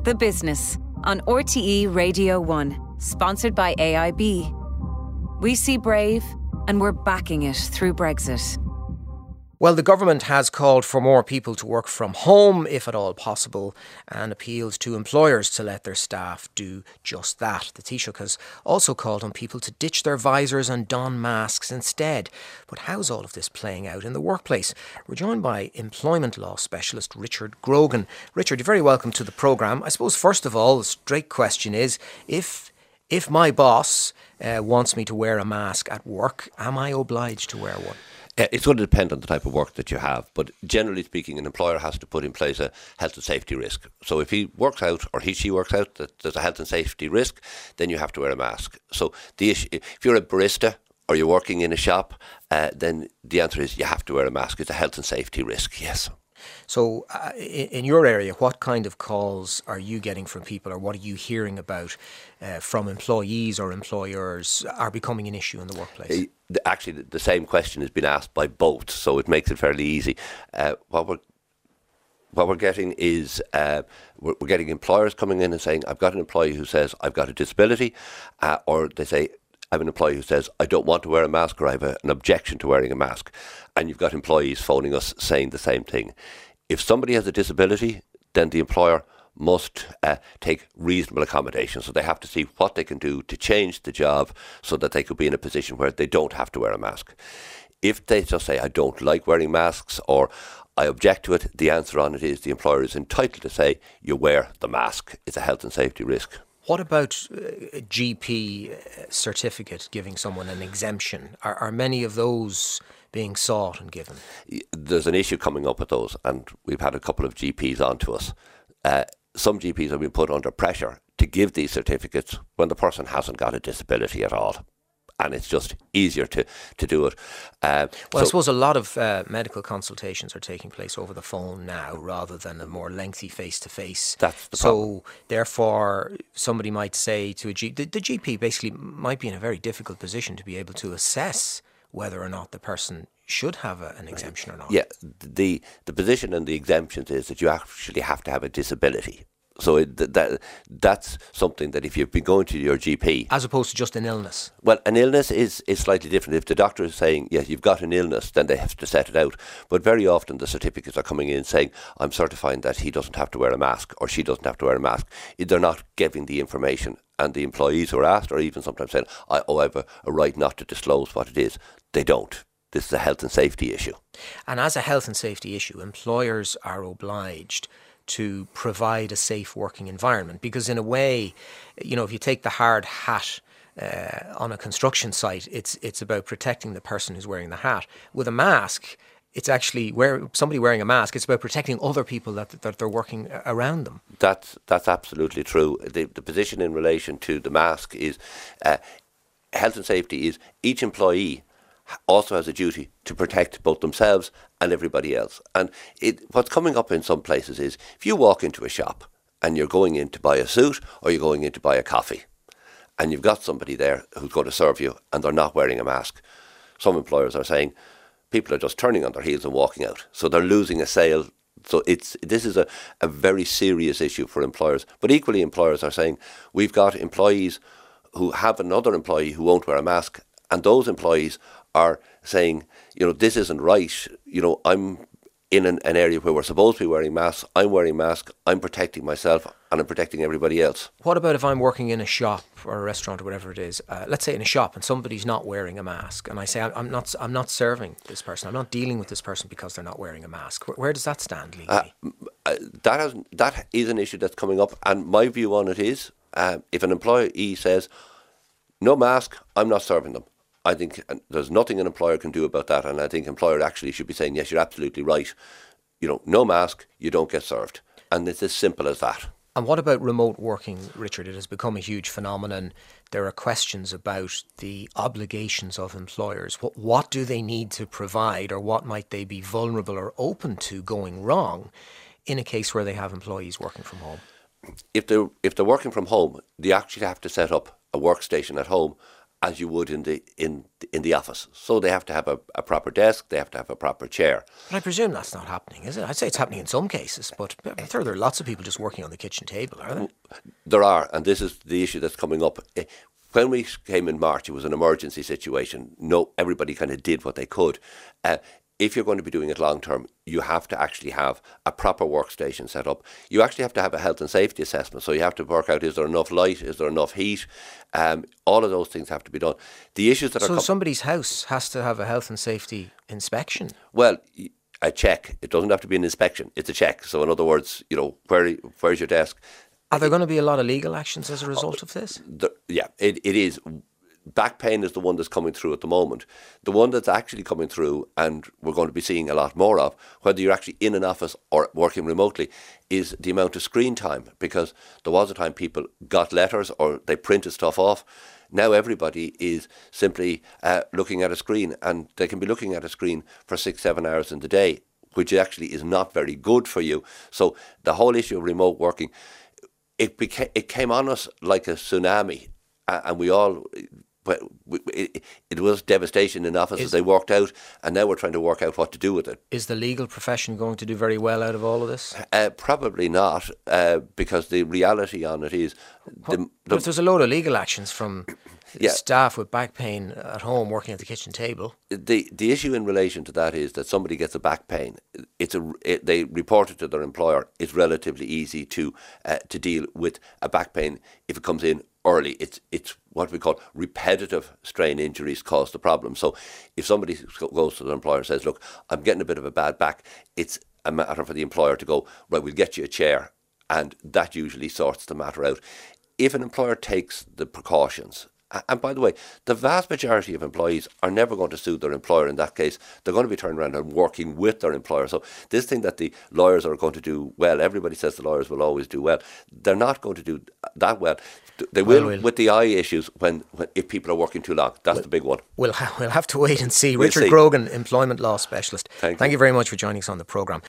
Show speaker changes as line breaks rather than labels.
The Business on RTE Radio 1, sponsored by AIB. We see Brave and we're backing it through Brexit.
Well, the government has called for more people to work from home, if at all possible, and appeals to employers to let their staff do just that. The Taoiseach has also called on people to ditch their visors and don masks instead. But how's all of this playing out in the workplace? We're joined by employment law specialist Richard Grogan. Richard, you're very welcome to the programme. I suppose, first of all, the straight question is, if my boss wants me to wear a mask at work, am I obliged to wear one?
It's going to depend on the type of work that you have, but generally speaking, an employer has to put in place a health and safety risk. So if he works out, or she works out, that there's a health and safety risk, then you have to wear a mask. So the issue, if you're a barista or you're working in a shop, then the answer is you have to wear a mask. It's a health and safety risk, yes.
So in your area, what kind of calls are you getting from people, or what are you hearing about from employees or employers are becoming an issue in the workplace?
Actually, the same question has been asked by both, so it makes it fairly easy. What we're getting is we're getting employers coming in and saying, I've got an employee who says I've got a disability, or they say, I have an employee who says, I don't want to wear a mask, or I have an objection to wearing a mask. And you've got employees phoning us saying the same thing. If somebody has a disability, then the employer must take reasonable accommodation. So they have to see what they can do to change the job so that they could be in a position where they don't have to wear a mask. If they just say, I don't like wearing masks, or I object to it, the answer on it is the employer is entitled to say, you wear the mask. It's a health and safety risk.
What about a GP certificate giving someone an exemption? Are many of those being sought and given?
There's an issue coming up with those, and we've had a couple of GPs on to us. Some GPs have been put under pressure to give these certificates when the person hasn't got a disability at all. And it's just easier to do it.
I suppose a lot of medical consultations are taking place over the phone now rather than a more lengthy face-to-face.
That's the problem.
So, therefore, somebody might say to a GP, the GP basically might be in a very difficult position to be able to assess whether or not the person should have an exemption or not.
Yeah, the position and the exemptions is that you actually have to have a disability. So that's something that if you've been going to your GP...
As opposed to just an illness.
Well, an illness is slightly different. If the doctor is saying, yes, you've got an illness, then they have to set it out. But very often the certificates are coming in saying, I'm certifying that he doesn't have to wear a mask, or she doesn't have to wear a mask. They're not giving the information. And the employees who are asked, or even sometimes saying, I have a right not to disclose what it is. They don't. This is a health and safety issue.
And as a health and safety issue, employers are obliged to provide a safe working environment, because in a way, you know, if you take the hard hat on a construction site, it's about protecting the person who's wearing the hat. With a mask, it's actually somebody wearing a mask. It's about protecting other people that they're working around them.
That's absolutely true. The position in relation to the mask is health and safety is each employee also has a duty to protect both themselves and everybody else. And what's coming up in some places is if you walk into a shop and you're going in to buy a suit or you're going in to buy a coffee and you've got somebody there who's going to serve you and they're not wearing a mask, some employers are saying people are just turning on their heels and walking out. So they're losing a sale. So this is a very serious issue for employers. But equally, employers are saying we've got employees who have another employee who won't wear a mask, and those employees are saying, you know, this isn't right. You know, I'm in an area where we're supposed to be wearing masks. I'm wearing a mask. I'm protecting myself and I'm protecting everybody else.
What about if I'm working in a shop or a restaurant or whatever it is? Let's say in a shop and somebody's not wearing a mask, and I say I'm not serving this person. I'm not dealing with this person because they're not wearing a mask. Where does that stand legally?
That is an issue that's coming up, and my view on it is if an employee says no mask, I'm not serving them. I think there's nothing an employer can do about that, and I think employer actually should be saying, yes, you're absolutely right. You know, no mask, you don't get served. And it's as simple as that.
And what about remote working, Richard? It has become a huge phenomenon. There are questions about the obligations of employers. What do they need to provide, or what might they be vulnerable or open to going wrong in a case where they have employees working from home?
If they're working from home, they actually have to set up a workstation at home as you would in the office. So they have to have a proper desk, they have to have a proper chair.
But I presume that's not happening, is it? I'd say it's happening in some cases, but I'm sure there are lots of people just working on the kitchen table, are there?
There are, and this is the issue that's coming up. When we came in March, it was an emergency situation. No, everybody kind of did what they could. If you're going to be doing it long term, you have to actually have a proper workstation set up. You actually have to have a health and safety assessment. So you have to work out, is there enough light? Is there enough heat? All of those things have to be done. The issues that
So somebody's house has to have a health and safety inspection?
Well, a check. It doesn't have to be an inspection. It's a check. So in other words, where's your desk?
Are there going to be a lot of legal actions as a result of this?
It is. Back pain is the one that's coming through at the moment. The one that's actually coming through, and we're going to be seeing a lot more of, whether you're actually in an office or working remotely, is the amount of screen time. Because there was a time people got letters or they printed stuff off. Now everybody is simply looking at a screen, and they can be looking at a screen for 6-7 hours in the day, which actually is not very good for you. So the whole issue of remote working, it came on us like a tsunami, and we all... It was devastation in offices. They walked out, and now we're trying to work out what to do with it.
Is the legal profession going to do very well out of all of this?
Probably not, because the reality on it is...
But if there's a load of legal actions from staff with back pain at home working at the kitchen table.
The issue in relation to that is that somebody gets a back pain. They report it to their employer. It's relatively easy to deal with a back pain if it comes in early. It's what we call repetitive strain injuries cause the problem. So if somebody goes to their employer and says, look, I'm getting a bit of a bad back, it's a matter for the employer to go, right, we'll get you a chair, and that usually sorts the matter out. If an employer takes the precautions, and by the way, the vast majority of employees are never going to sue their employer in that case. They're going to be turning around and working with their employer. So this thing that the lawyers are going to do well, everybody says the lawyers will always do well. They're not going to do that well. They will with the eye issues if people are working too long. That's the big one.
We'll have to wait and see. Richard Grogan, Employment Law Specialist. Thank you very much for joining us on the programme.